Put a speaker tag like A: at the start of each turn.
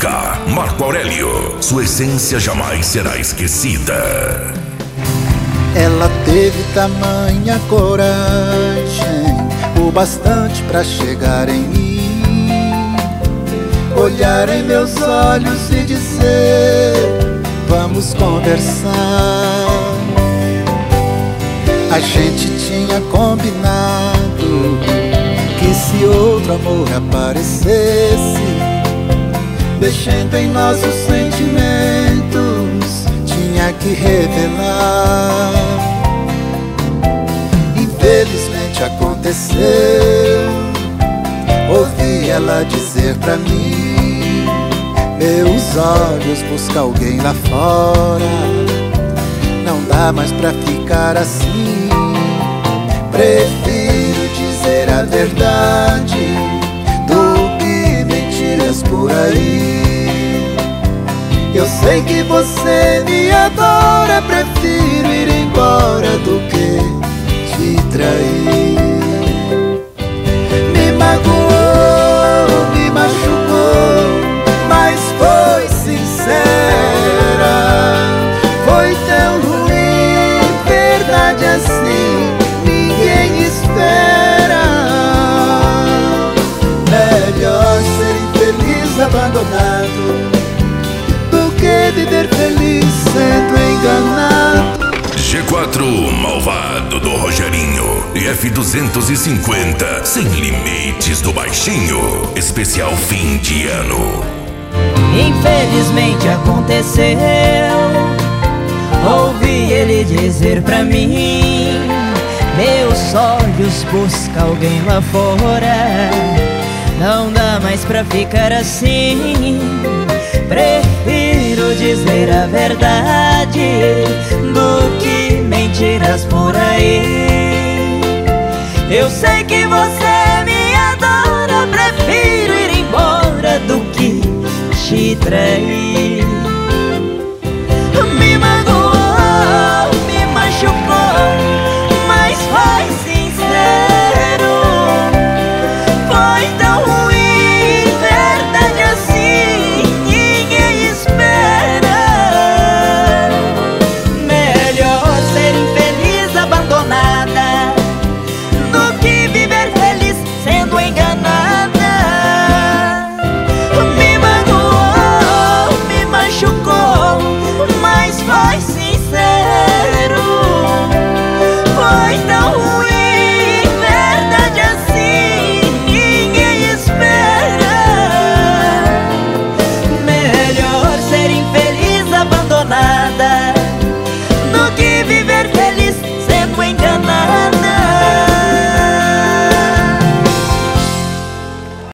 A: Única, Marco Aurélio. Sua essência jamais será esquecida.
B: Ela teve tamanha coragem, o bastante pra chegar em mim, olhar em meus olhos e dizer: vamos conversar. A gente tinha combinado que se outro amor aparecesse, mexendo em nossos sentimentos, tinha que revelar. Infelizmente aconteceu, ouvi ela dizer pra mim: meus olhos buscam alguém lá fora, não dá mais pra ficar assim. Prefiro dizer a verdade do que mentiras por aí. Eu sei que você me adora, prefiro ir embora do que te trair. Me magoou, me machucou, mas foi sincera. Foi tão ruim, verdade assim, ninguém espera. Melhor ser infeliz abandonado do que viver feliz sendo enganado.
A: G4 Malvado do Rogerinho e F250 Sem Limites do Baixinho. Especial fim de ano.
C: Infelizmente aconteceu, ouvi ele dizer pra mim: meus olhos buscam alguém lá fora, não dá mais pra ficar assim. Prefiro dizer a verdade do que mentiras por aí. Eu sei que você me adora, prefiro ir embora do que te trair.